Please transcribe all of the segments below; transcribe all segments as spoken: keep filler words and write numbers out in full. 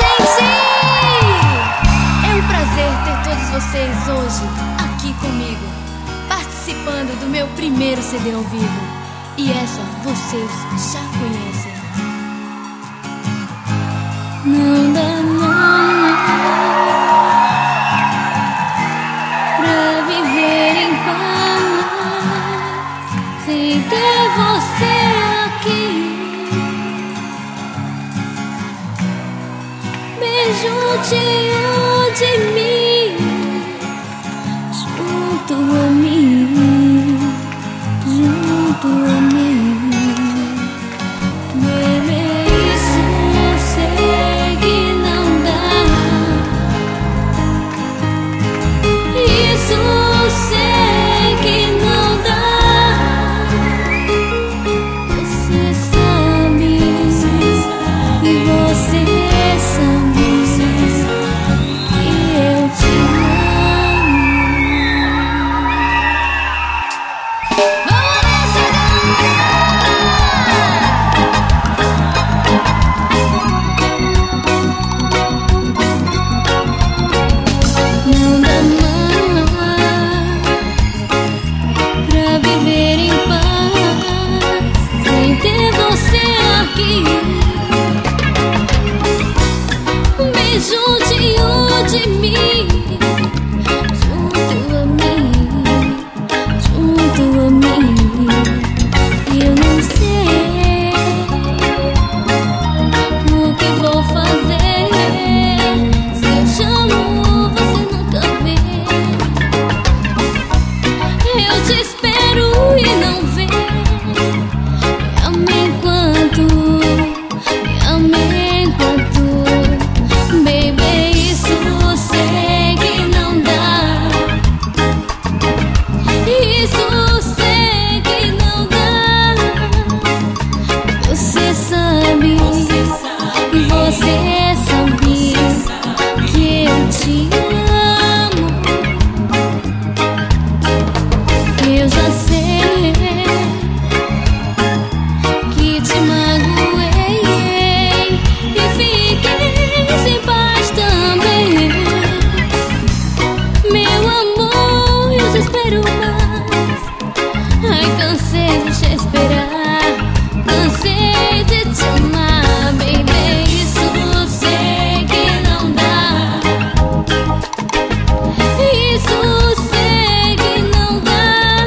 gente! É um prazer ter todos vocês hoje aqui comigo, participando do meu primeiro C D ao vivo. E essa vocês já conhecem. Não dá mais pra viver em paz sem ter você aqui. Juntinho de mim, junto a mim, junto a mim. Bebê, isso eu sei que não dá. Isso eu sei que não dá. Você sabe, e você sabe. Juntinho de mim, junto a mim, junto a mim. Eu não sei o que vou fazer. Se eu chamo, você nunca vê. Eu te espero e não vê. Me ame enquanto, me ame enquanto. Baby, isso eu sei que não dá. Isso eu sei que não dá. Você sabe, você sabe, você sabe que eu te amo. Eu já sei que te magoei e fiquei sem paz também. Meu amor, eu te espero mais. Ai, cansei de te esperar, cansei de te amar, baby. Isso eu sei que não dá. Isso eu sei que não dá.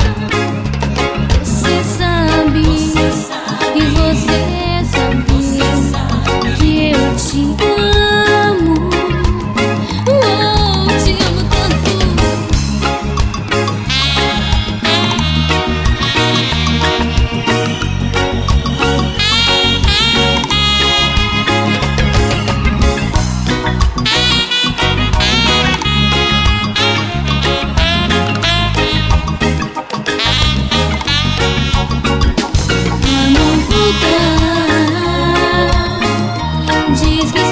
Você sabe, e você sabe que eu te amo. Oh, te amo tanto. Pra não voltar, diz que